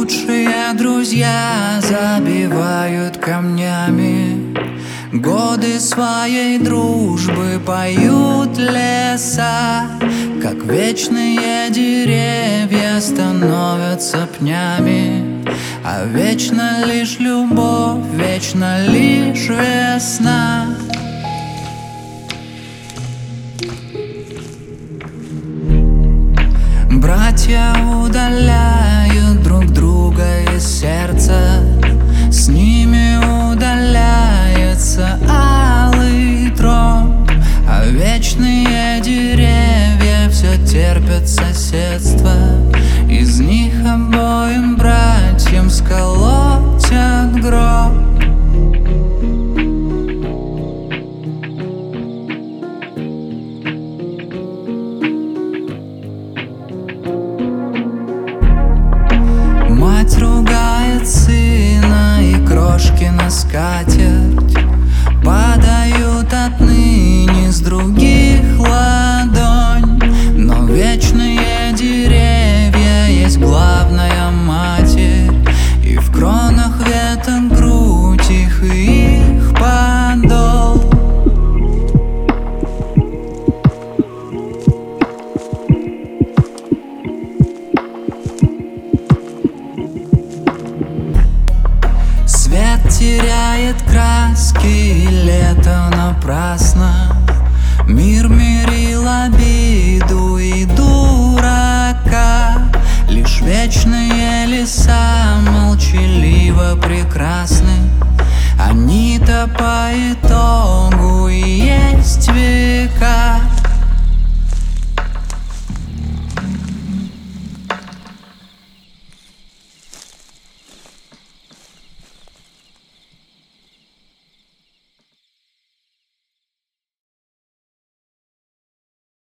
Лучшие друзья забивают камнями годы своей дружбы, поют леса, как вечные деревья становятся пнями. А вечна лишь любовь, вечна лишь весна. Братья удаляют друг друга из сердца, с ними удаляется алый троп. А вечные деревья все терпят соседство, из них обоим братьям сколотят гроб. Мать ругает сына, и крошки на скатерть падают отныне с других ладонь. Но вечные деревья есть главная матерь, и в кронах веток грудь их и их подол. Свет теряет краски, и лето напрасно. Мир мирил обиду и дурака. Лишь вечные леса молчаливо прекрасны. Они-то по итогу и есть века.